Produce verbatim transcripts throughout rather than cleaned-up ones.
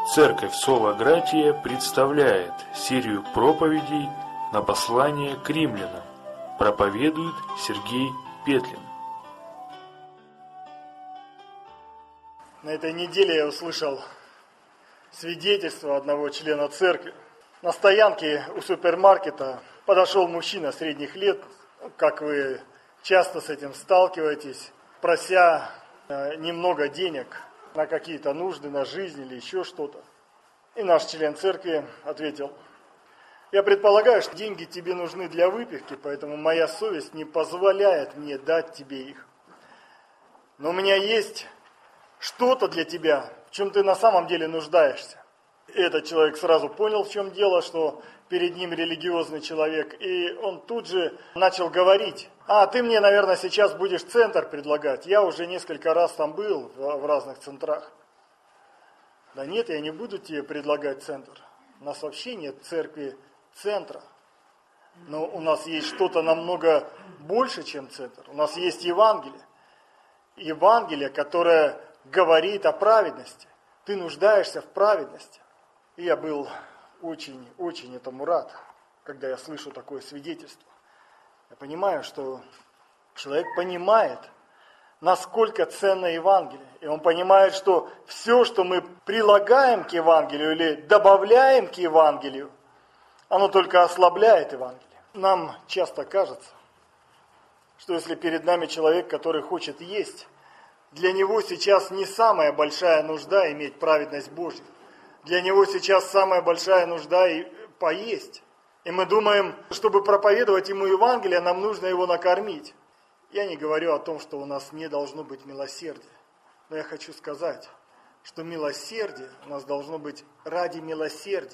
Церковь Соло Гратия представляет серию проповедей на послание к римлянам. Проповедует Сергей Петлин. На этой неделе я услышал свидетельство одного члена церкви. На стоянке у супермаркета подошел мужчина средних лет, как вы часто с этим сталкиваетесь, прося немного денег на какие-то нужды, на жизнь или еще что-то. И наш член церкви ответил: я предполагаю, что деньги тебе нужны для выпивки, поэтому моя совесть не позволяет мне дать тебе их. Но у меня есть что-то для тебя, в чем ты на самом деле нуждаешься. И этот человек сразу понял, в чем дело, что перед ним религиозный человек, и он тут же начал говорить: а, ты мне, наверное, сейчас будешь центр предлагать, я уже несколько раз там был, в разных центрах. Да нет, я не буду тебе предлагать центр. У нас вообще нет церкви центра. Но у нас есть что-то намного больше, чем центр. У нас есть Евангелие. Евангелие, которое говорит о праведности. Ты нуждаешься в праведности. И я был очень-очень этому рад, когда я слышу такое свидетельство. Я понимаю, что человек понимает, насколько ценно Евангелие. И он понимает, что все, что мы прилагаем к Евангелию или добавляем к Евангелию, оно только ослабляет Евангелие. Нам часто кажется, что если перед нами человек, который хочет есть, для него сейчас не самая большая нужда иметь праведность Божью. Для него сейчас самая большая нужда и поесть. И мы думаем, чтобы проповедовать ему Евангелие, нам нужно его накормить. Я не говорю о том, что у нас не должно быть милосердия. Но я хочу сказать, что милосердие у нас должно быть ради милосердия.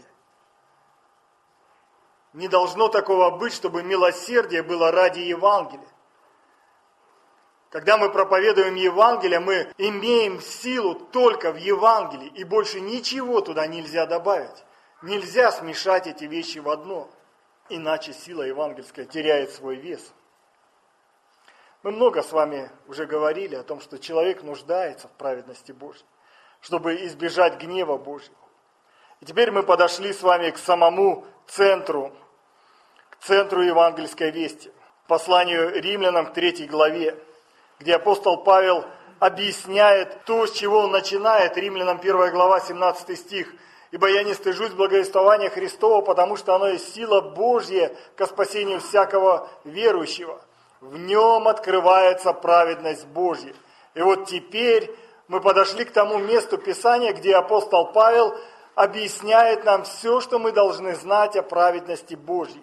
Не должно такого быть, чтобы милосердие было ради Евангелия. Когда мы проповедуем Евангелие, мы имеем силу только в Евангелии, и больше ничего туда нельзя добавить. Нельзя смешать эти вещи в одно, иначе сила евангельская теряет свой вес. Мы много с вами уже говорили о том, что человек нуждается в праведности Божьей, чтобы избежать гнева Божьего. И теперь мы подошли с вами к самому центру, к центру евангельской вести, посланию римлянам к третьей главе, где апостол Павел объясняет то, с чего он начинает. Римлянам первая глава, семнадцатый стих. «Ибо я не стыжусь благовествования Христова, потому что оно есть сила Божья ко спасению всякого верующего. В нем открывается праведность Божья». И вот теперь мы подошли к тому месту Писания, где апостол Павел объясняет нам все, что мы должны знать о праведности Божьей.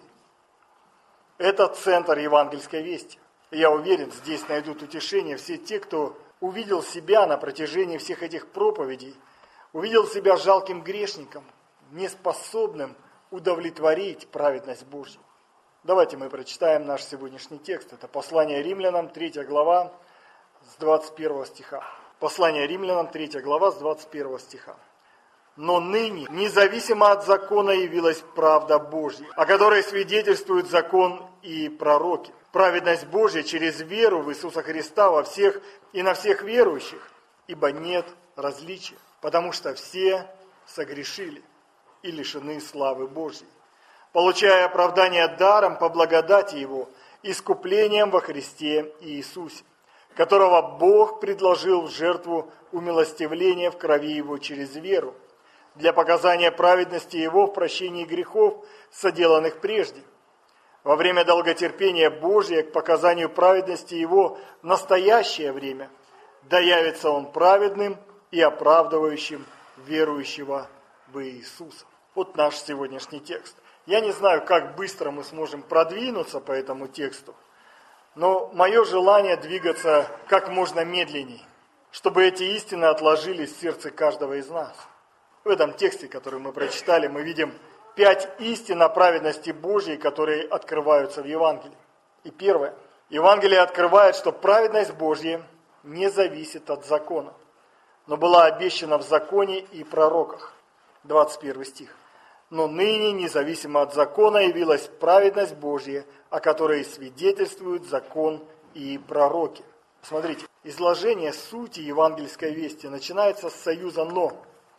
Это центр евангельской вести. Я уверен, здесь найдут утешение все те, кто увидел себя на протяжении всех этих проповедей, увидел себя жалким грешником, неспособным удовлетворить праведность Божью. Давайте мы прочитаем наш сегодняшний текст. Это послание римлянам, третья глава, с двадцать первого стиха. Послание римлянам, третья глава, с двадцать первого стиха. «Но ныне, независимо от закона, явилась правда Божья, о которой свидетельствуют закон и пророки. Праведность Божья через веру в Иисуса Христа во всех и на всех верующих, ибо нет различия, потому что все согрешили и лишены славы Божьей, получая оправдание даром по благодати Его, искуплением во Христе Иисусе, которого Бог предложил в жертву умилостивления в крови Его через веру, для показания праведности Его в прощении грехов, соделанных прежде, во время долготерпения Божия к показанию праведности Его в настоящее время, да явится Он праведным и оправдывающим верующего в Иисуса». Вот наш сегодняшний текст. Я не знаю, как быстро мы сможем продвинуться по этому тексту, но мое желание двигаться как можно медленней, чтобы эти истины отложились в сердце каждого из нас. В этом тексте, который мы прочитали, мы видим пять истин о праведности Божьей, которые открываются в Евангелии. И первое. Евангелие открывает, что праведность Божья не зависит от закона, но была обещана в законе и пророках. двадцать первый стих. «Но ныне, независимо от закона, явилась праведность Божья, о которой свидетельствуют закон и пророки». Смотрите, изложение сути евангельской вести начинается с союза «но».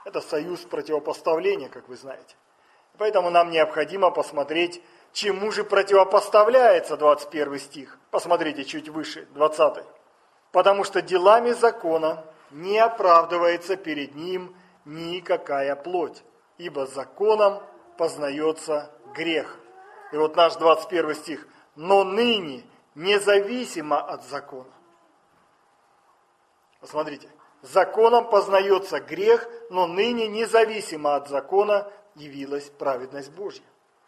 Это союз противопоставления, как вы знаете. Поэтому нам необходимо посмотреть, чему же противопоставляется двадцать первый стих. Посмотрите чуть выше, двадцатый. «Потому что делами закона не оправдывается перед ним никакая плоть, ибо законом познается грех». И вот наш двадцать первый стих. «Но ныне независимо от закона». Посмотрите. «Законом познается грех, но ныне независимо от закона явилась праведность Божья».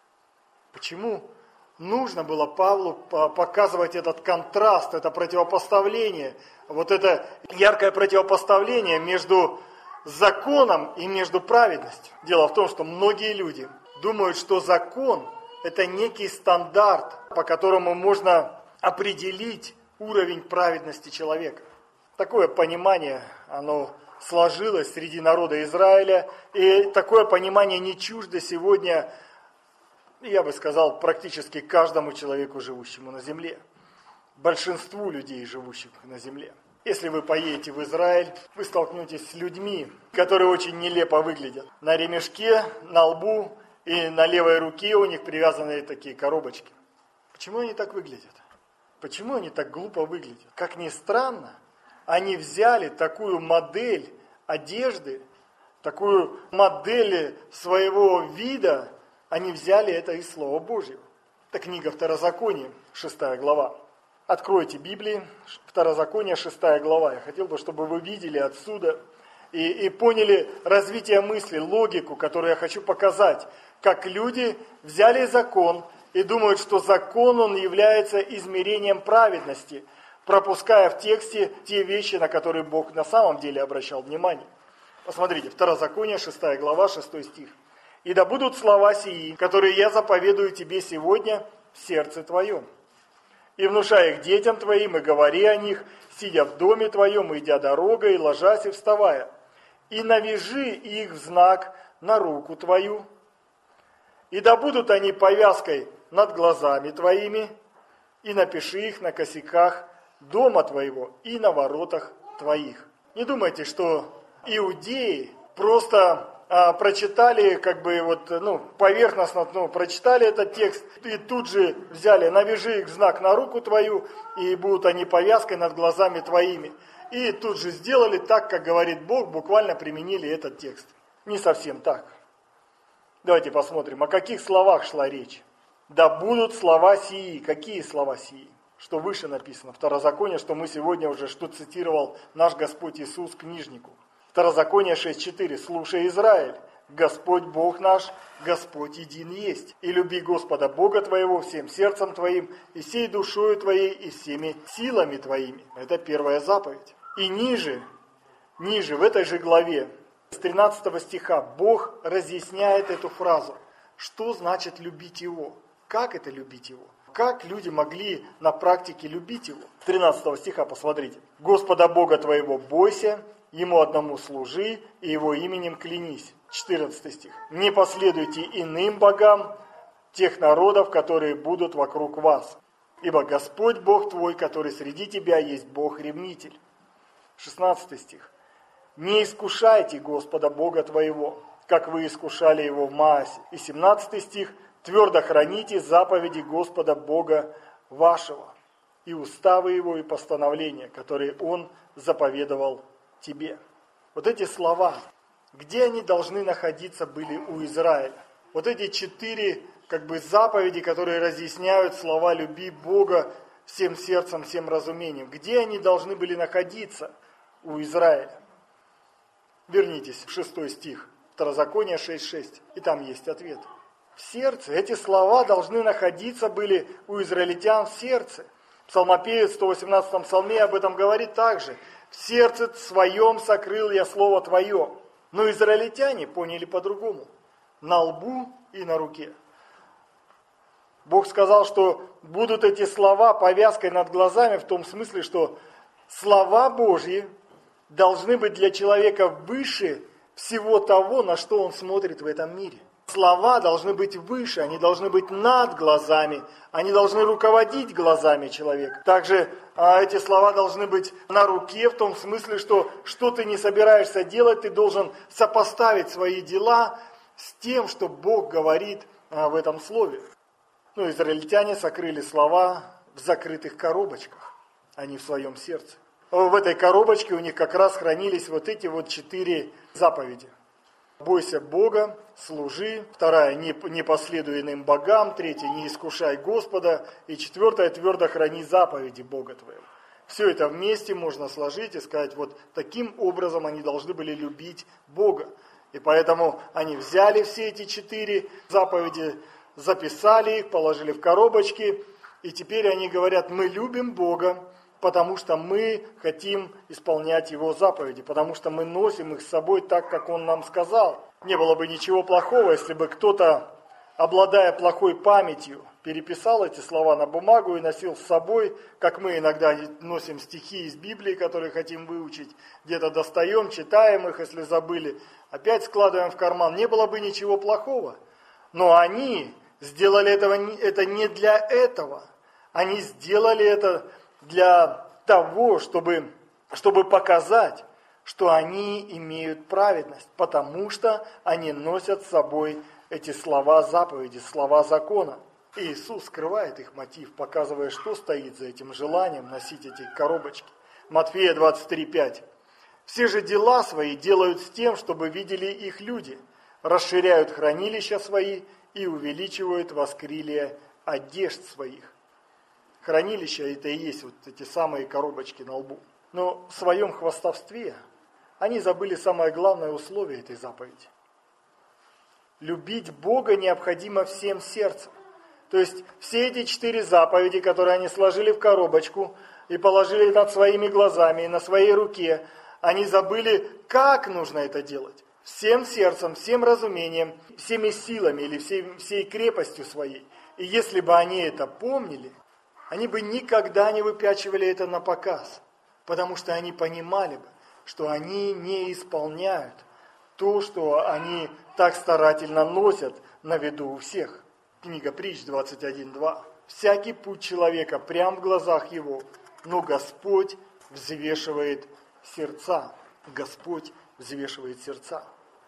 Почему нужно было Павлу показывать этот контраст, это противопоставление, вот это яркое противопоставление между законом и между праведностью? Дело в том, что многие люди думают, что закон – это некий стандарт, по которому можно определить уровень праведности человека. Такое понимание, оно сложилось среди народа Израиля, и такое понимание не чуждо сегодня, я бы сказал, практически каждому человеку, живущему на земле. Большинству людей, живущих на земле. Если вы поедете в Израиль, вы столкнетесь с людьми, которые очень нелепо выглядят. На ремешке, на лбу и на левой руке у них привязаны такие коробочки. Почему они так выглядят? Почему они так глупо выглядят? Как ни странно, они взяли такую модель одежды, такую модель своего вида, они взяли это из Слова Божьего. Это книга Второзакония, шестая глава. Откройте Библии, Второзаконие, шестая глава. Я хотел бы, чтобы вы видели отсюда и, и поняли развитие мысли, логику, которую я хочу показать. Как люди взяли закон и думают, что закон, он является измерением праведности, пропуская в тексте те вещи, на которые Бог на самом деле обращал внимание. Посмотрите, Второзаконие, шестая глава, шестой стих. «И да будут слова сии, которые я заповедую тебе сегодня в сердце твоем, и внушай их детям твоим, и говори о них, сидя в доме твоем, идя дорогой, и ложась и вставая, и навяжи их в знак на руку твою, и да будут они повязкой над глазами твоими, и напиши их на косяках дома твоего и на воротах твоих». Не думайте, что иудеи просто а, прочитали, как бы вот, ну, поверхностно, ну, прочитали этот текст и тут же взяли: навяжи их знак на руку твою, и будут они повязкой над глазами твоими. И тут же сделали так, как говорит Бог, буквально применили этот текст. Не совсем так. Давайте посмотрим, о каких словах шла речь. «Да будут слова сии». Какие слова сии? Что выше написано, Второзаконие, что мы сегодня уже, что цитировал наш Господь Иисус книжнику. Второзаконие шесть четыре. «Слушай, Израиль, Господь Бог наш, Господь един есть. И люби Господа Бога твоего всем сердцем твоим, и всей душою твоей, и всеми силами твоими». Это первая заповедь. И ниже, ниже, в этой же главе, с тринадцатого стиха, Бог разъясняет эту фразу. Что значит любить Его? Как это любить Его? Как люди могли на практике любить Его? С тринадцатого стиха посмотрите. «Господа Бога твоего бойся, Ему одному служи, и Его именем клянись». четырнадцатый стих. «Не последуйте иным богам тех народов, которые будут вокруг вас, ибо Господь Бог твой, который среди тебя, есть Бог-ревнитель». шестнадцатый стих. «Не искушайте Господа Бога твоего, как вы искушали Его в Маасе». И семнадцатый стих. «Твердо храните заповеди Господа Бога вашего, и уставы Его, и постановления, которые Он заповедовал тебе». Вот эти слова, где они должны находиться были у Израиля? Вот эти четыре как бы заповеди, которые разъясняют слова «люби Бога всем сердцем, всем разумением». Где они должны были находиться у Израиля? Вернитесь в шестой стих, Второзаконие шесть шесть, и там есть ответ. В сердце. Эти слова должны находиться были у израильтян в сердце. Псалмопевец в сто восемнадцатом псалме об этом говорит также. «В сердце своем сокрыл я слово твое». Но израильтяне поняли по-другому. На лбу и на руке. Бог сказал, что будут эти слова повязкой над глазами, в том смысле, что слова Божьи должны быть для человека выше всего того, на что он смотрит в этом мире. Слова должны быть выше, они должны быть над глазами, они должны руководить глазами человека. Также а, эти слова должны быть на руке, в том смысле, что что ты не собираешься делать, ты должен сопоставить свои дела с тем, что Бог говорит а, в этом слове. Ну, израильтяне сокрыли слова в закрытых коробочках, а не в своем сердце. В этой коробочке у них как раз хранились вот эти вот четыре заповеди. Бойся Бога, служи. Вторая, не, не последуй иным богам. Третья, не искушай Господа. И четвертая, твердо храни заповеди Бога твоего. Все это вместе можно сложить и сказать, вот таким образом они должны были любить Бога. И поэтому они взяли все эти четыре заповеди, записали их, положили в коробочки. И теперь они говорят, мы любим Бога, потому что мы хотим исполнять Его заповеди, потому что мы носим их с собой так, как Он нам сказал. Не было бы ничего плохого, если бы кто-то, обладая плохой памятью, переписал эти слова на бумагу и носил с собой, как мы иногда носим стихи из Библии, которые хотим выучить, где-то достаем, читаем их, если забыли, опять складываем в карман. Не было бы ничего плохого. Но они сделали этого, это не для этого. Они сделали это для того, чтобы, чтобы показать, что они имеют праведность, потому что они носят с собой эти слова заповеди, слова закона. И Иисус скрывает их мотив, показывая, что стоит за этим желанием носить эти коробочки. Матфея двадцать три пять. «Все же дела свои делают с тем, чтобы видели их люди, расширяют хранилища свои и увеличивают воскрилие одежд своих». Хранилища это и есть вот эти самые коробочки на лбу. Но в своем хвастовстве они забыли самое главное условие этой заповеди. Любить Бога необходимо всем сердцем. То есть все эти четыре заповеди, которые они сложили в коробочку и положили над своими глазами и на своей руке, они забыли, как нужно это делать. Всем сердцем, всем разумением, всеми силами или всей, всей крепостью своей. И если бы они это помнили, они бы никогда не выпячивали это на показ, потому что они понимали бы, что они не исполняют то, что они так старательно носят на виду у всех. Книга Притч двадцать один два. «Всякий путь человека прям в глазах его, но Господь взвешивает сердца». Господь взвешивает сердца.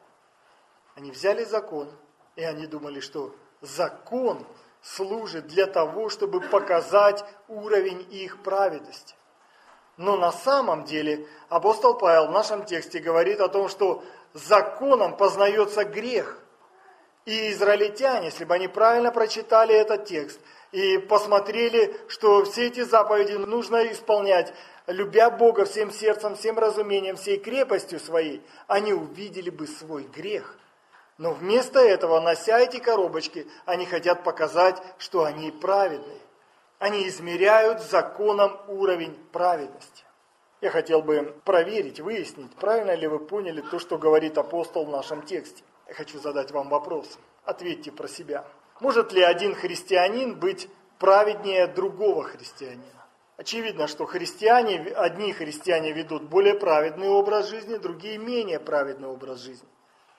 Они взяли закон, и они думали, что закон служит для того, чтобы показать уровень их праведности. Но на самом деле апостол Павел в нашем тексте говорит о том, что законом познается грех. И израильтяне, если бы они правильно прочитали этот текст и посмотрели, что все эти заповеди нужно исполнять, любя Бога всем сердцем, всем разумением, всей крепостью своей, они увидели бы свой грех. Но вместо этого, нося эти коробочки, они хотят показать, что они праведные. Они измеряют законом уровень праведности. Я хотел бы проверить, выяснить, правильно ли вы поняли то, что говорит апостол в нашем тексте. Я хочу задать вам вопрос. Ответьте про себя. Может ли один христианин быть праведнее другого христианина? Очевидно, что христиане, одни христиане ведут более праведный образ жизни, другие менее праведный образ жизни.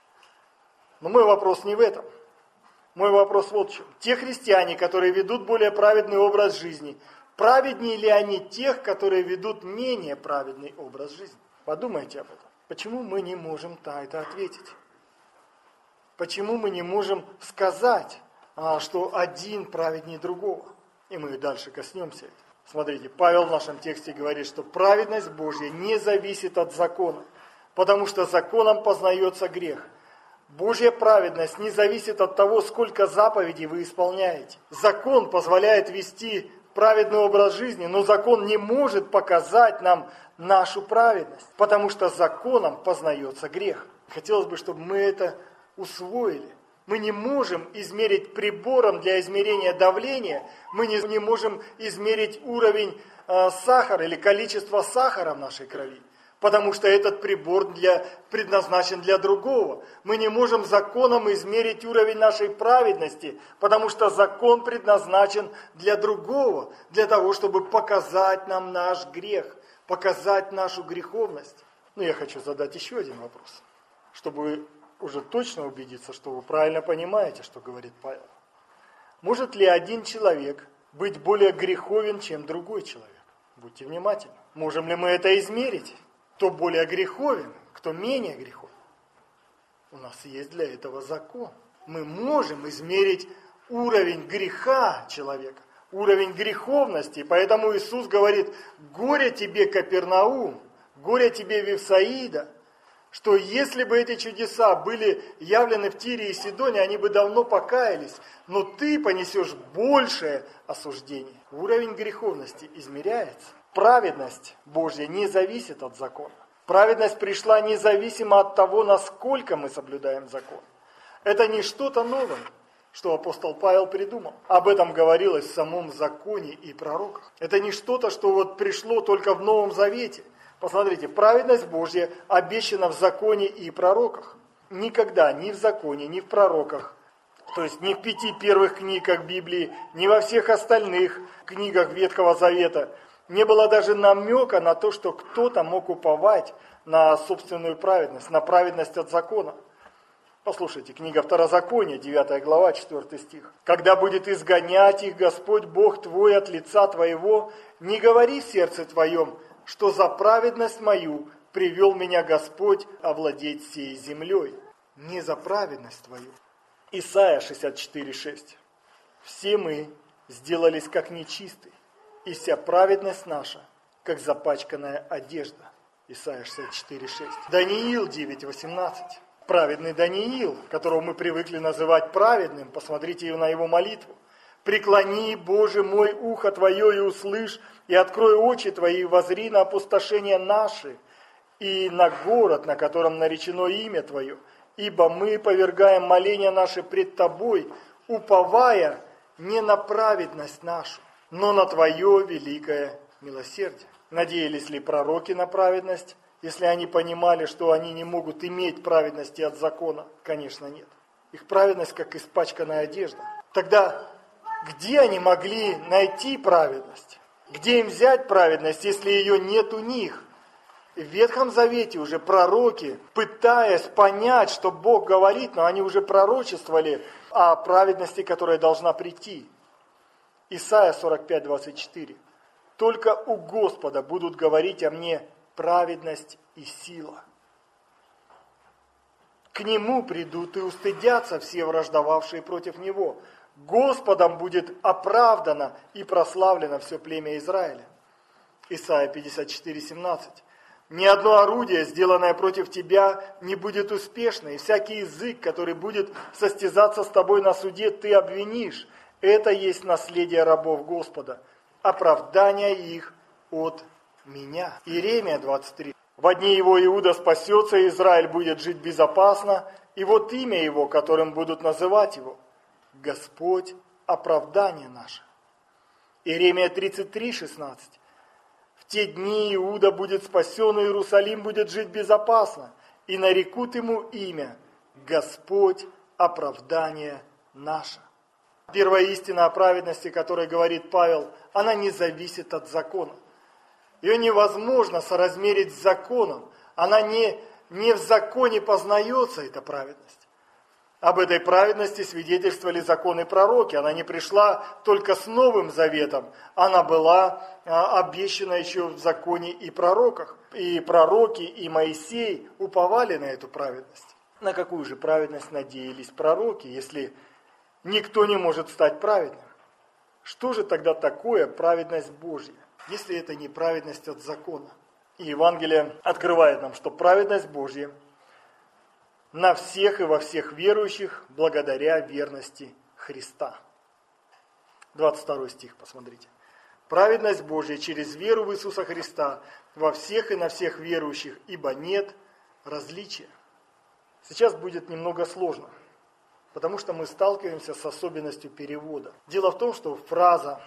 Но мой вопрос не в этом. Мой вопрос вот в чем. Те христиане, которые ведут более праведный образ жизни, праведнее ли они тех, которые ведут менее праведный образ жизни? Подумайте об этом. Почему мы не можем на это ответить? Почему мы не можем сказать, что один праведнее другого? И мы дальше коснемся этого. Смотрите, Павел в нашем тексте говорит, что праведность Божья не зависит от закона, потому что законом познается грех. Божья праведность не зависит от того, сколько заповедей вы исполняете. Закон позволяет вести праведный образ жизни, но закон не может показать нам нашу праведность, потому что законом познается грех. Хотелось бы, чтобы мы это усвоили. Мы не можем измерить прибором для измерения давления, мы не, не можем измерить уровень э, сахара или количество сахара в нашей крови. Потому что этот прибор для, предназначен для другого. Мы не можем законом измерить уровень нашей праведности, потому что закон предназначен для другого, для того, чтобы показать нам наш грех, показать нашу греховность. Но я хочу задать еще один вопрос, чтобы уже точно убедиться, что вы правильно понимаете, что говорит Павел. Может ли один человек быть более греховен, чем другой человек? Будьте внимательны. Можем ли мы это измерить? Кто более греховен, кто менее греховен? У нас есть для этого закон. Мы можем измерить уровень греха человека, уровень греховности. Поэтому Иисус говорит: горе тебе, Капернаум, горе тебе, Вифсаида, что если бы эти чудеса были явлены в Тире и Сидоне, они бы давно покаялись, но ты понесешь большее осуждение. Уровень греховности измеряется. Праведность Божья не зависит от закона. Праведность пришла независимо от того, насколько мы соблюдаем закон. Это не что-то новое, что апостол Павел придумал. Об этом говорилось в самом законе и пророках. Это не что-то, что вот пришло только в Новом Завете. Посмотрите, праведность Божья обещана в законе и пророках. Никогда ни в законе, ни в пророках, то есть ни в пяти первых книгах Библии, ни во всех остальных книгах Ветхого Завета не было даже намека на то, что кто-то мог уповать на собственную праведность, на праведность от закона. Послушайте, книга Второзакония, девятая глава, четвёртый стих. «Когда будет изгонять их Господь Бог твой от лица твоего, не говори в сердце твоем, что за праведность мою привел меня Господь овладеть всей землей». Не за праведность твою. Исайя шестьдесят четыре шесть. «Все мы сделались как нечистые, и вся праведность наша, как запачканная одежда». Исайя шестьдесят четыре шесть. Даниил девять восемнадцать. Праведный Даниил, которого мы привыкли называть праведным, посмотрите на его молитву. «Преклони, Боже мой, ухо Твое и услышь, и открой очи Твои, и возри на опустошение наши, и на город, на котором наречено имя Твое, ибо мы повергаем моления наши пред Тобой, уповая не на праведность нашу, но на Твое великое милосердие». Надеялись ли пророки на праведность, если они понимали, что они не могут иметь праведности от закона? Конечно, нет. Их праведность как испачканная одежда. Тогда где они могли найти праведность? Где им взять праведность, если ее нет у них? В Ветхом Завете уже пророки, пытаясь понять, что Бог говорит, но они уже пророчествовали о праведности, которая должна прийти. Исайя сорок пять двадцать четыре. «Только у Господа будут говорить о мне праведность и сила. К Нему придут и устыдятся все враждовавшие против Него. Господом будет оправдано и прославлено все племя Израиля». Исайя пятьдесят четыре семнадцать. «Ни одно орудие, сделанное против тебя, не будет успешно, и всякий язык, который будет состязаться с тобой на суде, ты обвинишь. Это есть наследие рабов Господа, оправдание их от меня». Иеремия двадцать три. «Во дни его Иуда спасется, и Израиль будет жить безопасно, и вот имя его, которым будут называть его: Господь оправдание наше». Иеремия тридцать три шестнадцать. «В те дни Иуда будет спасен, и Иерусалим будет жить безопасно, и нарекут ему имя: Господь оправдание наше». Первая истина о праведности, о которой говорит Павел, она не зависит от закона. Ее невозможно соразмерить с законом. Она не, не в законе познается, эта праведность. Об этой праведности свидетельствовали законы пророки. Она не пришла только с Новым Заветом. Она была а, обещана еще в законе и пророках. И пророки, и Моисей уповали на эту праведность. На какую же праведность надеялись пророки, если никто не может стать праведным? Что же тогда такое праведность Божья, если это не праведность от закона? И Евангелие открывает нам, что праведность Божья на всех и во всех верующих благодаря верности Христа. двадцать второй стих, посмотрите. «Праведность Божья через веру в Иисуса Христа во всех и на всех верующих, ибо нет различия». Сейчас будет немного сложно, потому что мы сталкиваемся с особенностью перевода. Дело в том, что фраза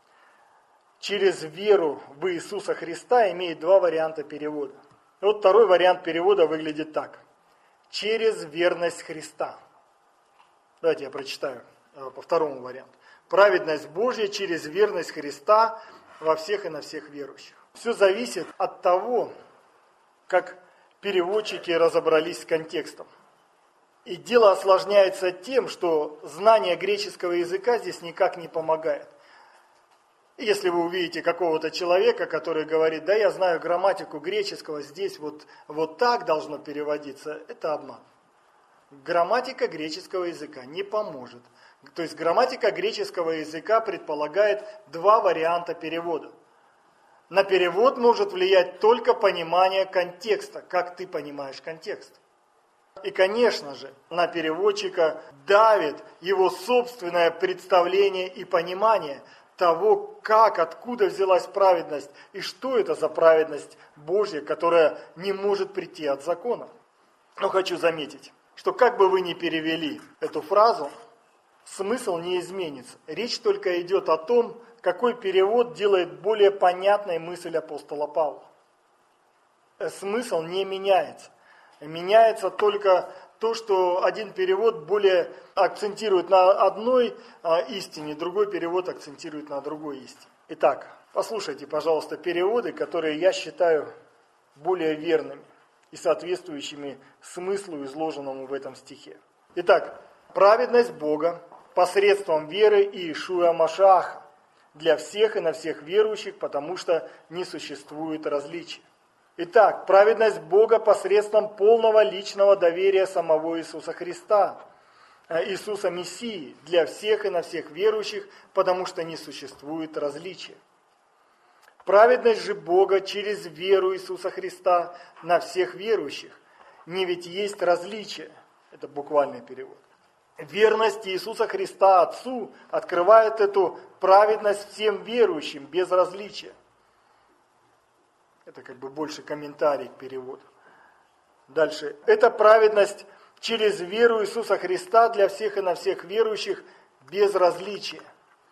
«через веру в Иисуса Христа» имеет два варианта перевода. И вот второй вариант перевода выглядит так: «через верность Христа». Давайте я прочитаю по второму варианту. «Праведность Божья через верность Христа во всех и на всех верующих». Все зависит от того, как переводчики разобрались с контекстом. И дело осложняется тем, что знание греческого языка здесь никак не помогает. Если вы увидите какого-то человека, который говорит, да, я знаю грамматику греческого, здесь вот, вот так должно переводиться, это обман. Грамматика греческого языка не поможет. То есть грамматика греческого языка предполагает два варианта перевода. На перевод может влиять только понимание контекста, как ты понимаешь контекст. И, конечно же, на переводчика давит его собственное представление и понимание того, как, откуда взялась праведность и что это за праведность Божья, которая не может прийти от закона. Но хочу заметить, что как бы вы ни перевели эту фразу, смысл не изменится. Речь только идет о том, какой перевод делает более понятной мысль апостола Павла. Смысл не меняется. Меняется только то, что один перевод более акцентирует на одной истине, другой перевод акцентирует на другой истине. Итак, послушайте, пожалуйста, переводы, которые я считаю более верными и соответствующими смыслу, изложенному в этом стихе. Итак, праведность Бога посредством веры Иешуа Машиаха для всех и на всех верующих, потому что не существует различия. Итак, праведность Бога посредством полного личного доверия самого Иисуса Христа, Иисуса Мессии, для всех и на всех верующих, потому что не существует различия. Праведность же Бога через веру Иисуса Христа на всех верующих. Не ведь есть различие. Это буквальный перевод. Верность Иисуса Христа Отцу открывает эту праведность всем верующим без различия. Это как бы больше комментарий к переводу. Дальше. Это праведность через веру Иисуса Христа для всех и на всех верующих без различия.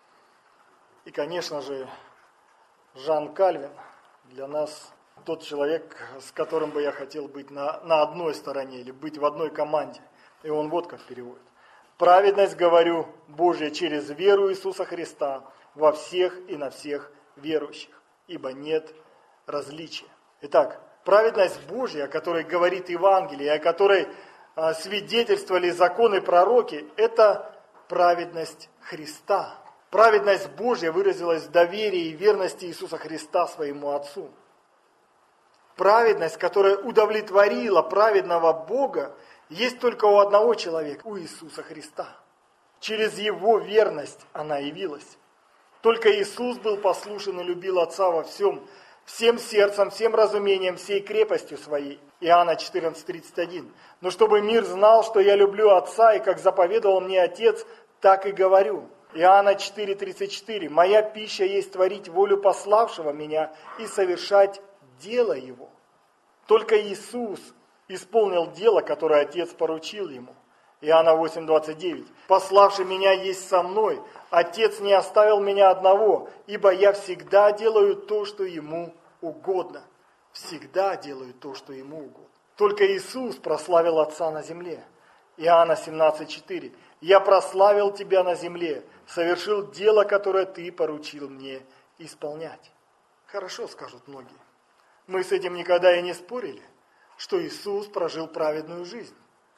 И, конечно же, Жан Кальвин для нас тот человек, с которым бы я хотел быть на, на одной стороне или быть в одной команде. И он вот как переводит. Праведность, говорю, Божья через веру Иисуса Христа во всех и на всех верующих, ибо нет различия. Итак, праведность Божья, о которой говорит Евангелие, о которой а, свидетельствовали законы и пророки, это праведность Христа. Праведность Божья выразилась в доверии и верности Иисуса Христа своему Отцу. Праведность, которая удовлетворила праведного Бога, есть только у одного человека, у Иисуса Христа. Через Его верность она явилась. Только Иисус был послушен и любил Отца во всем, всем сердцем, всем разумением, всей крепостью своей. Иоанна четырнадцать тридцать один. Но чтобы мир знал, что я люблю Отца, и как заповедовал мне Отец, так и говорю. Иоанна четыре тридцать четыре. Моя пища есть творить волю пославшего меня и совершать дело Его. Только Иисус исполнил дело, которое Отец поручил Ему. Иоанна восемь двадцать девять. Пославший меня есть со мной. Отец не оставил меня одного, ибо я всегда делаю то, что Ему угодно. Всегда делаю то, что Ему угодно. Только Иисус прославил Отца на земле. Иоанна семнадцать четыре. Я прославил Тебя на земле, совершил дело, которое Ты поручил мне исполнять. Хорошо, скажут многие. Мы с этим никогда и не спорили, что Иисус прожил праведную жизнь.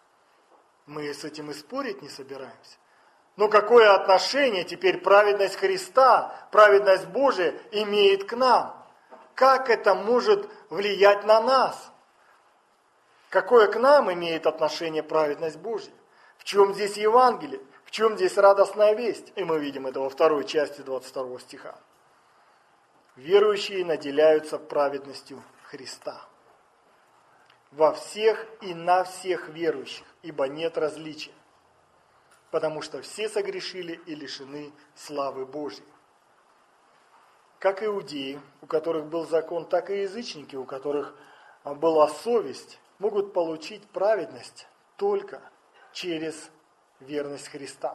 Мы с этим и спорить не собираемся. Но какое отношение теперь праведность Христа, праведность Божия имеет к нам? Как это может влиять на нас? Какое к нам имеет отношение праведность Божья? В чем здесь Евангелие? В чем здесь радостная весть? И мы видим это во второй части двадцать второго стиха. Верующие наделяются праведностью Христа. Во всех и на всех верующих, ибо нет различия. Потому что все согрешили и лишены славы Божьей. Как иудеи, у которых был закон, так и язычники, у которых была совесть, могут получить праведность только через верность Христа.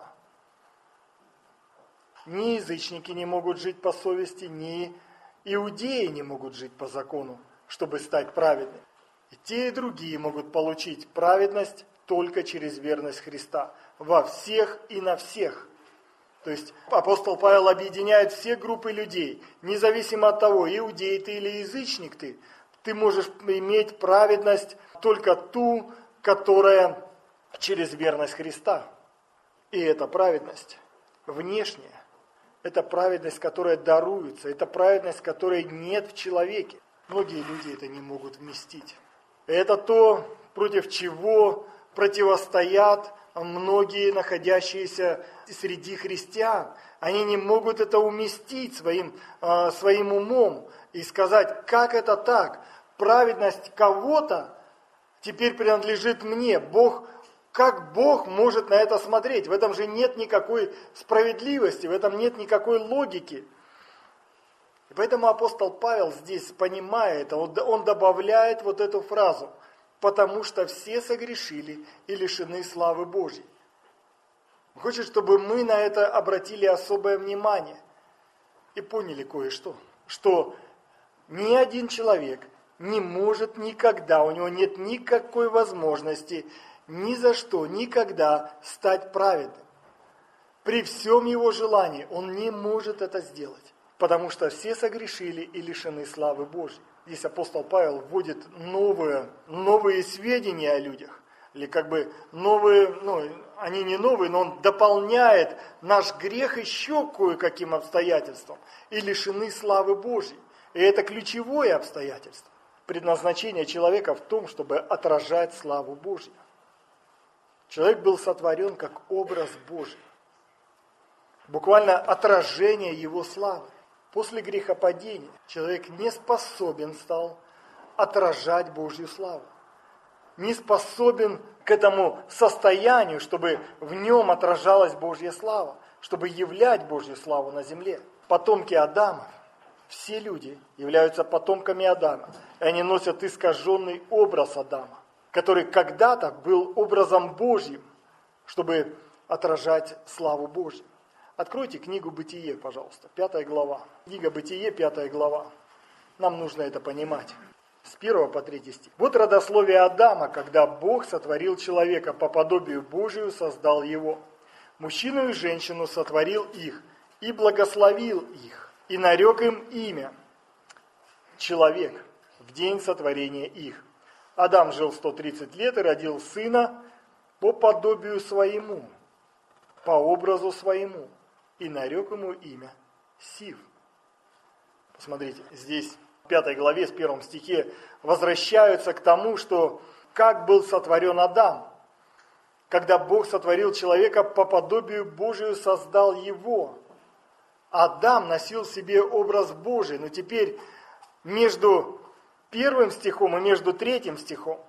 Ни язычники не могут жить по совести, ни иудеи не могут жить по закону, чтобы стать праведными. И те, и другие могут получить праведность только через верность Христа. Во всех и на всех. То есть апостол Павел объединяет все группы людей. Независимо от того, иудей ты или язычник ты, ты можешь иметь праведность только ту, которая через верность Христа. И эта праведность внешняя, это праведность, которая даруется, это праведность, которой нет в человеке. Многие люди это не могут вместить. Это то, против чего противостоят многие находящиеся среди христиан. Они не могут это уместить своим, своим умом и сказать, как это так? Праведность кого-то теперь принадлежит мне. Бог, как Бог может на это смотреть? В этом же нет никакой справедливости, в этом нет никакой логики. И поэтому апостол Павел здесь, понимая это, он добавляет вот эту фразу, потому что все согрешили и лишены славы Божьей. Он хочет, чтобы мы на это обратили особое внимание и поняли кое-что, что ни один человек не может никогда, у него нет никакой возможности ни за что, никогда стать праведным. При всем его желании он не может это сделать, потому что все согрешили и лишены славы Божьей. Здесь апостол Павел вводит новые, новые сведения о людях, или как бы новые, ну, они не новые, но он дополняет наш грех еще кое-каким обстоятельством, и лишены славы Божьей. И это ключевое обстоятельство. Предназначение человека в том, чтобы отражать славу Божью. Человек был сотворен как образ Божий. Буквально отражение его славы. После грехопадения человек не способен стал отражать Божью славу. Не способен к этому состоянию, чтобы в нем отражалась Божья слава, чтобы являть Божью славу на земле. Потомки Адама, все люди являются потомками Адама. И они носят искаженный образ Адама, который когда-то был образом Божьим, чтобы отражать славу Божью. Откройте книгу «Бытие», пожалуйста, пятая глава. Книга «Бытие», пятая глава. Нам нужно это понимать. С первого по третий стих. «Вот родословие Адама, когда Бог сотворил человека по подобию Божию, создал его. Мужчину и женщину сотворил их и благословил их, и нарек им имя человек в день сотворения их. Адам жил сто тридцать лет и родил сына по подобию своему, по образу своему, и нарек ему имя Сив». Посмотрите, здесь в пятой главе, с первом стихе, возвращаются к тому, что как был сотворен Адам. Когда Бог сотворил человека по подобию Божию, создал его. Адам носил в себе образ Божий, но теперь между первым стихом и между третьим стихом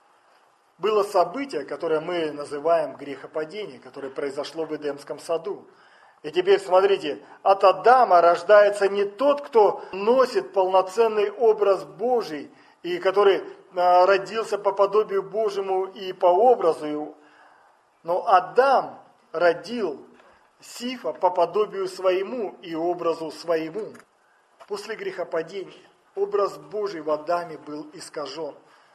было событие, которое мы называем грехопадение, которое произошло в Эдемском саду. И теперь смотрите, от Адама рождается не тот, кто носит полноценный образ Божий, и который родился по подобию Божьему и по образу его. Но Адам родил Сифа по подобию своему и образу своему. После грехопадения образ Божий в Адаме был искажен.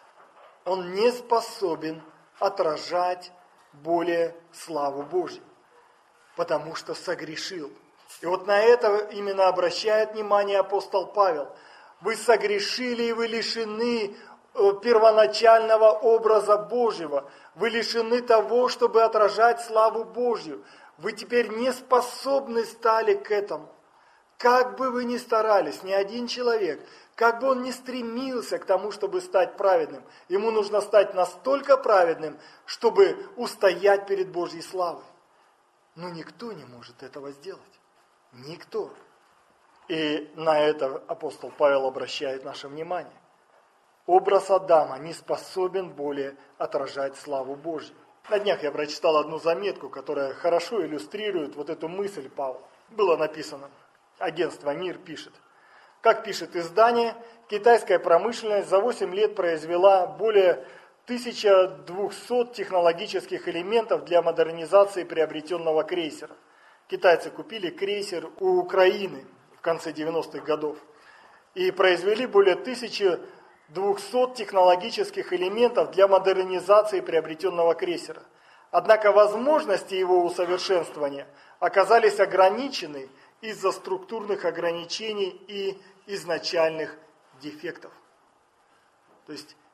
Он не способен отражать более славу Божью, потому что согрешил. И вот на это именно обращает внимание апостол Павел. Вы согрешили, и вы лишены первоначального образа Божьего. Вы лишены того, чтобы отражать славу Божью. Вы теперь не способны стали к этому. Как бы вы ни старались, ни один человек, как бы он ни стремился к тому, чтобы стать праведным, ему нужно стать настолько праведным, чтобы устоять перед Божьей славой. Но никто не может этого сделать. Никто. И на это апостол Павел обращает наше внимание. Образ Адама не способен более отражать славу Божью. На днях я прочитал одну заметку, которая хорошо иллюстрирует вот эту мысль Павла. Было написано, агентство МИР пишет. Как пишет издание, китайская промышленность за восемь лет произвела более тысяча двухсот технологических элементов для модернизации приобретенного крейсера. Китайцы купили крейсер у Украины в конце девяностых годов и произвели более тысячи двухсот технологических элементов для модернизации приобретенного крейсера. Однако возможности его усовершенствования оказались ограничены из-за структурных ограничений и изначальных дефектов. То есть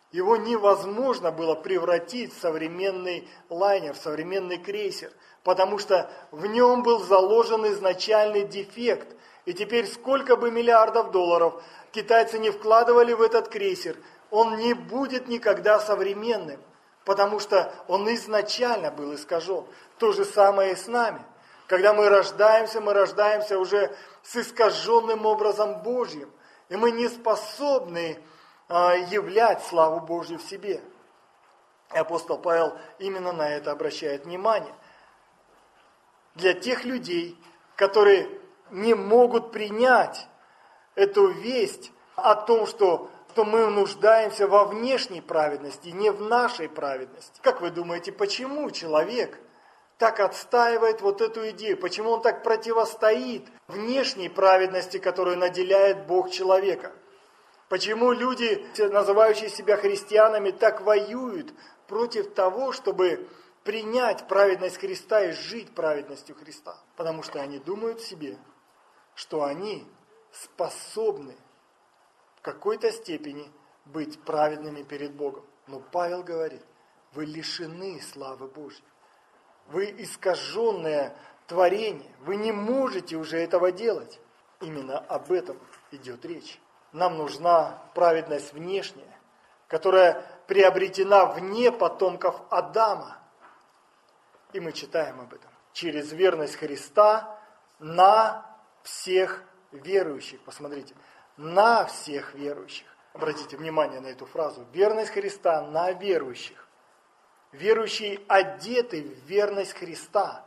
Его невозможно было превратить в современный лайнер, в современный крейсер, потому что в нем был заложен изначальный дефект. И теперь сколько бы миллиардов долларов китайцы не вкладывали в этот крейсер, он не будет никогда современным, потому что он изначально был искажен. То же самое и с нами. Когда мы рождаемся, мы рождаемся уже с искаженным образом Божьим, и мы не способны являть славу Божью в себе. И апостол Павел именно на это обращает внимание. Для тех людей, которые не могут принять эту весть о том, что, что мы нуждаемся во внешней праведности, не в нашей праведности. Как вы думаете, почему человек так отстаивает вот эту идею? Почему он так противостоит внешней праведности, которую наделяет Бог человека? Почему люди, называющие себя христианами, так воюют против того, чтобы принять праведность Христа и жить праведностью Христа? Потому что они думают себе, что они способны в какой-то степени быть праведными перед Богом. Но Павел говорит, вы лишены славы Божьей. Вы искаженное творение. Вы не можете уже этого делать. Именно об этом идет речь. Нам нужна праведность внешняя, которая приобретена вне потомков Адама. И мы читаем об этом. Через верность Христа на всех верующих. Посмотрите, на всех верующих. Обратите внимание на эту фразу. Верность Христа на верующих. Верующие одеты в верность Христа.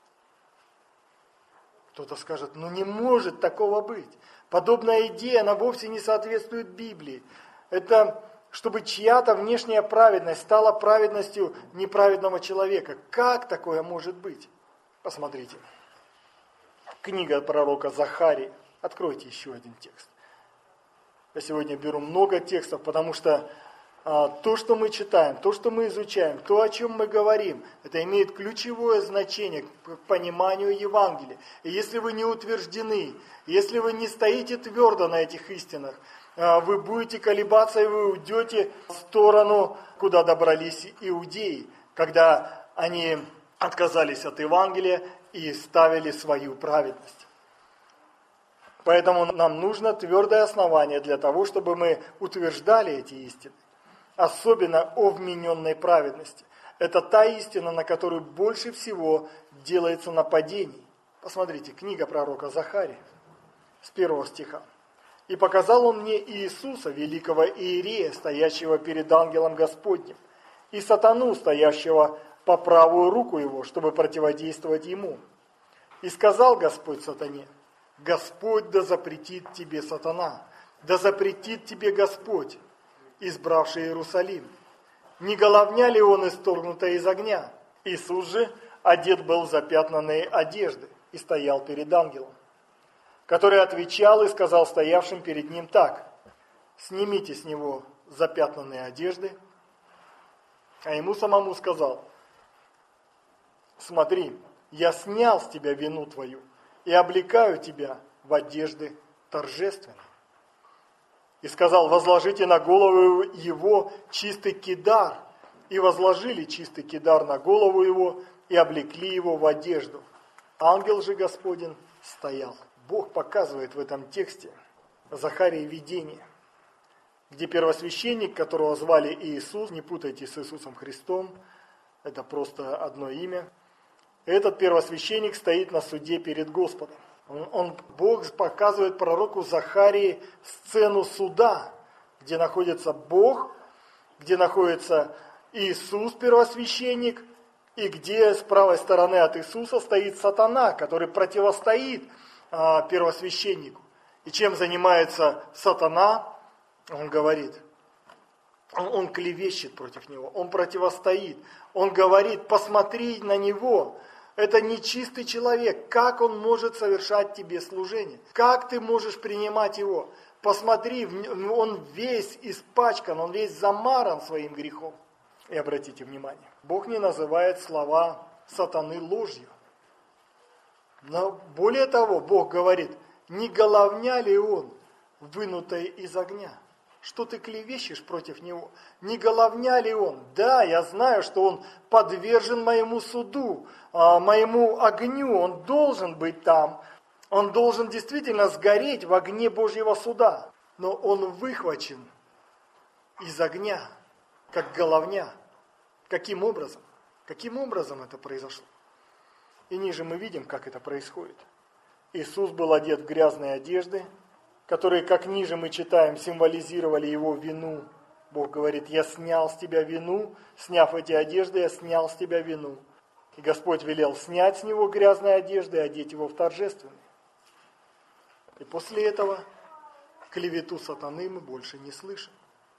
Кто-то скажет, ну не может такого быть. Подобная идея, она вовсе не соответствует Библии. Это чтобы чья-то внешняя праведность стала праведностью неправедного человека. Как такое может быть? Посмотрите. Книга пророка Захарии. Откройте еще один текст. Я сегодня беру много текстов, потому что а, то, что мы читаем, то, что мы изучаем, то, о чем мы говорим, это имеет ключевое значение к пониманию Евангелия. И если вы не утверждены, если вы не стоите твердо на этих истинах, а, вы будете колебаться, и вы уйдете в сторону, куда добрались иудеи, когда они отказались от Евангелия и ставили свою праведность. Поэтому нам нужно твердое основание для того, чтобы мы утверждали эти истины. Особенно о вмененной праведности. Это та истина, на которую больше всего делается нападений. Посмотрите, книга пророка Захарии, с первого стиха. «И показал он мне Иисуса, великого Иерея, стоящего перед ангелом Господним, и сатану, стоящего по правую руку его, чтобы противодействовать ему. И сказал Господь сатане, Господь да запретит тебе, сатана, да запретит тебе Господь, избравший Иерусалим. Не головня ли он исторгнутая из огня? Иисус же одет был в запятнанные одежды и стоял перед ангелом, который отвечал и сказал стоявшим перед ним так: снимите с него запятнанные одежды. А ему самому сказал: смотри, я снял с тебя вину твою и облекаю тебя в одежды торжественные. И сказал: возложите на голову его чистый кидар. И возложили чистый кидар на голову его и облекли его в одежду. Ангел же Господень стоял. Бог показывает в этом тексте Захарии видение, где первосвященник, которого звали Иисус, не путайте с Иисусом Христом, это просто одно имя, этот первосвященник стоит на суде перед Господом. Он, он, Бог показывает пророку Захарии сцену суда, где находится Бог, где находится Иисус, первосвященник, и где с правой стороны от Иисуса стоит сатана, который противостоит а, первосвященнику. И чем занимается сатана? Он говорит, он, он клевещет против него, он противостоит. Он говорит: посмотри на него. Это нечистый человек. Как он может совершать тебе служение? Как ты можешь принимать его? Посмотри, он весь испачкан, он весь замаран своим грехом. И обратите внимание, Бог не называет слова сатаны ложью. Но более того, Бог говорит: не головня ли он, вынутая из огня? Что ты клевещешь против него? Не головня ли он? Да, я знаю, что он подвержен моему суду, моему огню. Он должен быть там. Он должен действительно сгореть в огне Божьего суда. Но он выхвачен из огня, как головня. Каким образом? Каким образом это произошло? И ниже мы видим, как это происходит. Иисус был одет в грязные одежды, которые, как ниже мы читаем, символизировали его вину. Бог говорит: я снял с тебя вину, сняв эти одежды, я снял с тебя вину. И Господь велел снять с него грязные одежды и одеть его в торжественные. И после этого клевету сатаны мы больше не слышим.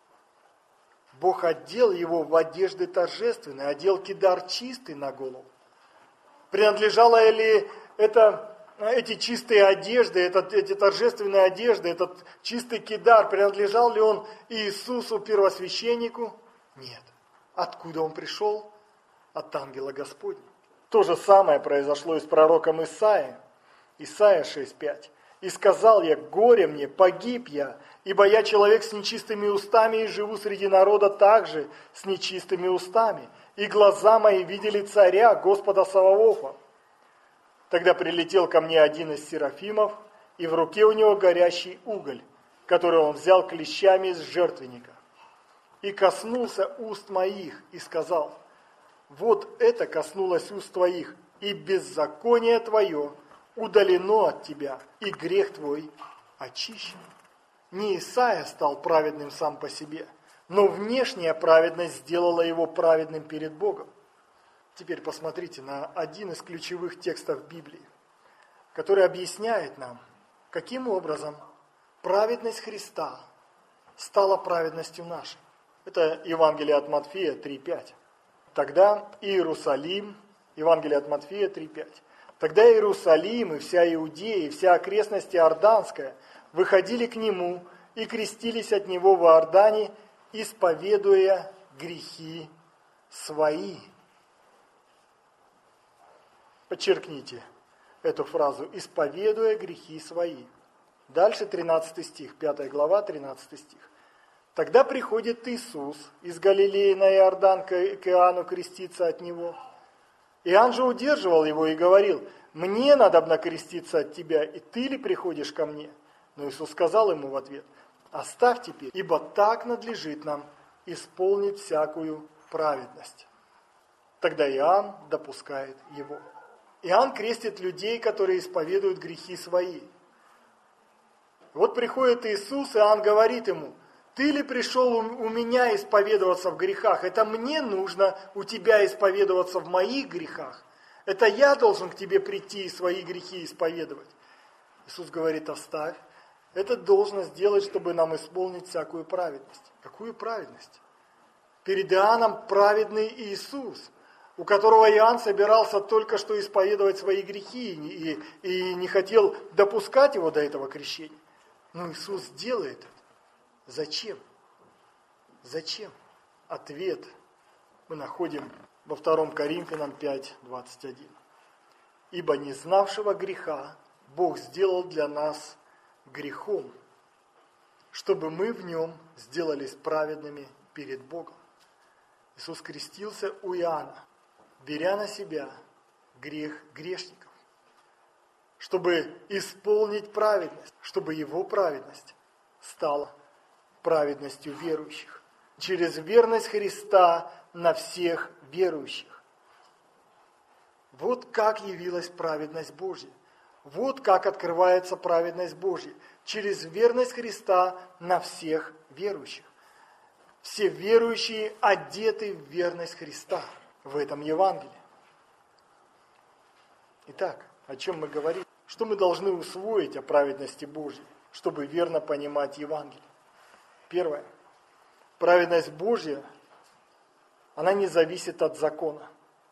Бог одел его в одежды торжественные, одел кидар чистый на голову. Принадлежало ли это... Эти чистые одежды, этот, эти торжественные одежды, этот чистый кидар, принадлежал ли он Иисусу первосвященнику? Нет. Откуда он пришел? От ангела Господня. То же самое произошло и с пророком Исаией. Исаия шесть пять. «И сказал я: горе мне, погиб я, ибо я человек с нечистыми устами и живу среди народа также с нечистыми устами, и глаза мои видели царя, Господа Саваофа. Тогда прилетел ко мне один из серафимов, и в руке у него горящий уголь, который он взял клещами из жертвенника. И коснулся уст моих, и сказал: вот это коснулось уст твоих, и беззаконие твое удалено от тебя, и грех твой очищен». Не Исаия стал праведным сам по себе, но внешняя праведность сделала его праведным перед Богом. Теперь посмотрите на один из ключевых текстов Библии, который объясняет нам, каким образом праведность Христа стала праведностью нашей. Это Евангелие от Матфея три пять. Тогда Иерусалим, Евангелие от Матфея три пять. Тогда Иерусалим и вся Иудея, и вся окрестность Иорданская выходили к нему и крестились от него в Иордане, исповедуя грехи свои. Подчеркните эту фразу: «исповедуя грехи свои». Дальше тринадцатый стих, пятая глава, тринадцатый стих. «Тогда приходит Иисус из Галилеи на Иордан к Иоанну креститься от него. Иоанн же удерживал его и говорил: мне надобно креститься от тебя, и ты ли приходишь ко мне?» Но Иисус сказал ему в ответ: «Оставь теперь, ибо так надлежит нам исполнить всякую праведность». Тогда Иоанн допускает его. Иоанн крестит людей, которые исповедуют грехи свои. Вот приходит Иисус, и Иоанн говорит ему: ты ли пришел у меня исповедоваться в грехах? Это мне нужно у тебя исповедоваться в моих грехах. Это я должен к тебе прийти и свои грехи исповедовать. Иисус говорит: оставь. Это должно сделать, чтобы нам исполнить всякую праведность. Какую праведность? Перед Иоанном праведный Иисус, у которого Иоанн собирался только что исповедовать свои грехи и, и, и не хотел допускать его до этого крещения. Но Иисус делает это. Зачем? Зачем? Ответ мы находим во втором Коринфянам пять двадцать один. «Ибо не знавшего греха Бог сделал для нас грехом, чтобы мы в нем сделались праведными перед Богом». Иисус крестился у Иоанна, беря на себя грех грешников, чтобы исполнить праведность, чтобы его праведность стала праведностью верующих, через верность Христа на всех верующих. Вот как явилась праведность Божья. Вот как открывается праведность Божья. Через верность Христа на всех верующих. Все верующие одеты в верность Христа в этом Евангелии. Итак, о чем мы говорим? Что мы должны усвоить о праведности Божьей, чтобы верно понимать Евангелие? Первое. Праведность Божья, она не зависит от закона.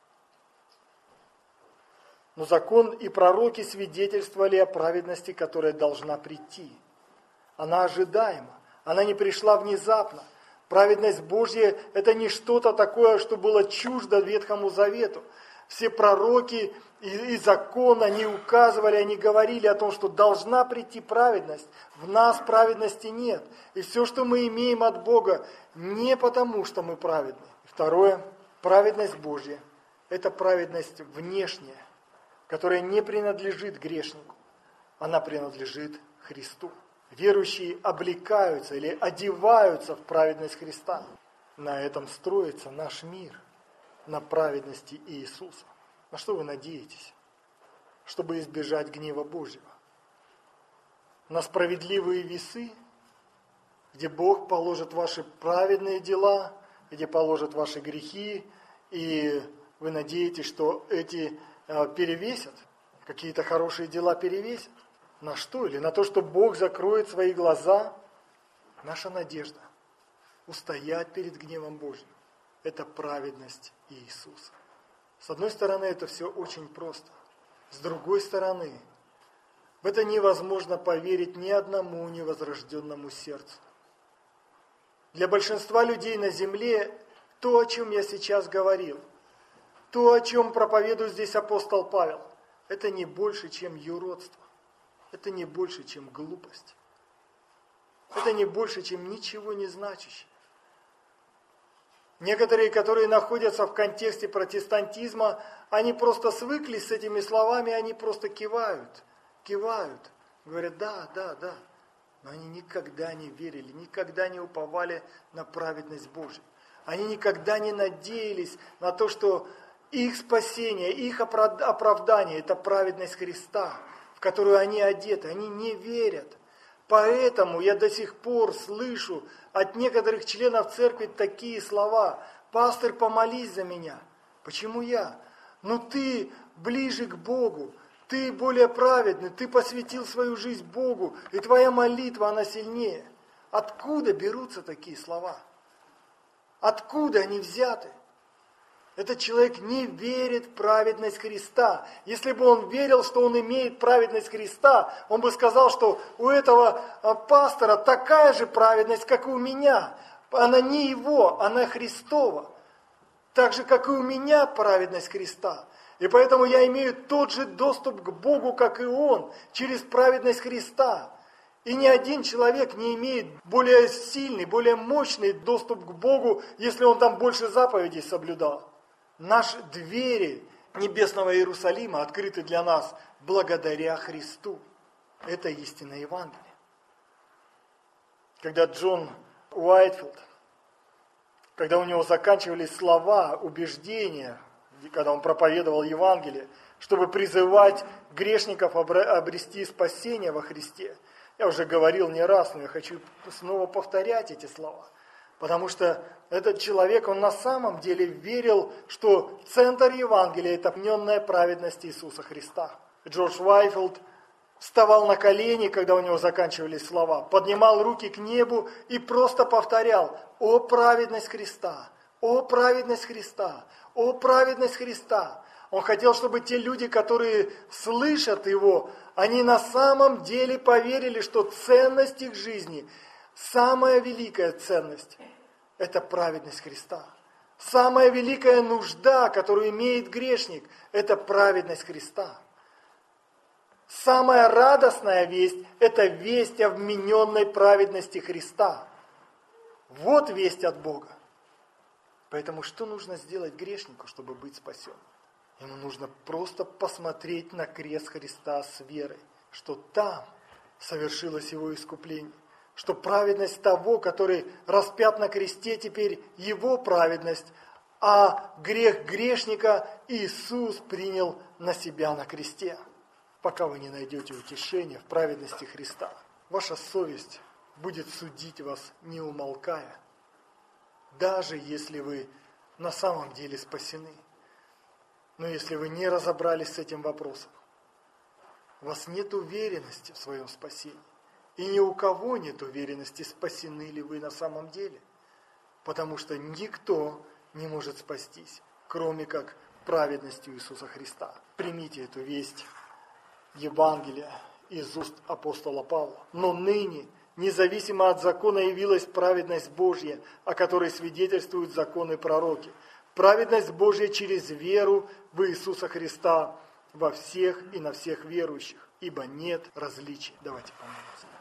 Но закон и пророки свидетельствовали о праведности, которая должна прийти. Она ожидаема, она не пришла внезапно. Праведность Божья – это не что-то такое, что было чуждо Ветхому Завету. Все пророки и, и закон, они указывали, они говорили о том, что должна прийти праведность. В нас праведности нет. И все, что мы имеем от Бога, не потому, что мы праведны. Второе, праведность Божья. Это праведность внешняя, которая не принадлежит грешнику. Она принадлежит Христу. Верующие облекаются или одеваются в праведность Христа. На этом строится наш мир, на праведности Иисуса. На что вы надеетесь? Чтобы избежать гнева Божьего. На справедливые весы, где Бог положит ваши праведные дела, где положит ваши грехи, и вы надеетесь, что эти э, перевесят, какие-то хорошие дела перевесят. На что? Или на то, что Бог закроет свои глаза? Наша надежда устоять перед гневом Божьим. Это праведность Иисуса. С одной стороны, это все очень просто. С другой стороны, в это невозможно поверить ни одному невозрожденному сердцу. Для большинства людей на земле то, о чем я сейчас говорил, то, о чем проповедует здесь апостол Павел, это не больше, чем юродство. Это не больше, чем глупость. Это не больше, чем ничего не значащее. Некоторые, которые находятся в контексте протестантизма, они просто свыклись с этими словами, они просто кивают, кивают, говорят, да, да, да. Но они никогда не верили, никогда не уповали на праведность Божию. Они никогда не надеялись на то, что их спасение, их оправдание – это праведность Христа, в которую они одеты. Они не верят. Поэтому я до сих пор слышу от некоторых членов церкви такие слова: «Пастор, помолись за меня». Почему я? Ну ты ближе к Богу, ты более праведный, ты посвятил свою жизнь Богу, и твоя молитва, она сильнее. Откуда берутся такие слова? Откуда они взяты? Этот человек не верит в праведность Христа. Если бы он верил, что он имеет праведность Христа, он бы сказал, что у этого пастора такая же праведность, как и у меня. Она не его, она Христова. Так же, как и у меня праведность Христа. И поэтому я имею тот же доступ к Богу, как и он, через праведность Христа. И ни один человек не имеет более сильный, более мощный доступ к Богу, если он там больше заповедей соблюдал. Наши двери небесного Иерусалима открыты для нас благодаря Христу. Это истинное Евангелие. Когда Джон Уайтфилд, когда у него заканчивались слова, убеждения, когда он проповедовал Евангелие, чтобы призывать грешников обрести спасение во Христе, я уже говорил не раз, но я хочу снова повторять эти слова. Потому что этот человек, он на самом деле верил, что центр Евангелия – это объединенная праведность Иисуса Христа. Джордж Уайтфилд вставал на колени, когда у него заканчивались слова, поднимал руки к небу и просто повторял: «О праведность Христа! О праведность Христа! О праведность Христа!» Он хотел, чтобы те люди, которые слышат его, они на самом деле поверили, что ценность их жизни, самая великая ценность – это праведность Христа. Самая великая нужда, которую имеет грешник – это праведность Христа. Самая радостная весть – это весть о вмененной праведности Христа. Вот весть от Бога. Поэтому что нужно сделать грешнику, чтобы быть спасенным? Ему нужно просто посмотреть на крест Христа с верой, что там совершилось его искупление, что праведность того, который распят на кресте, теперь его праведность, а грех грешника Иисус принял на себя на кресте. Пока вы не найдете утешения в праведности Христа, ваша совесть будет судить вас, не умолкая, даже если вы на самом деле спасены. Но если вы не разобрались с этим вопросом, у вас нет уверенности в своем спасении. И ни у кого нет уверенности, спасены ли вы на самом деле. Потому что никто не может спастись, кроме как праведностью Иисуса Христа. Примите эту весть Евангелия из уст апостола Павла. Но ныне, независимо от закона, явилась праведность Божья, о которой свидетельствуют законы и пророки. Праведность Божья через веру в Иисуса Христа во всех и на всех верующих, ибо нет различий. Давайте помолимся.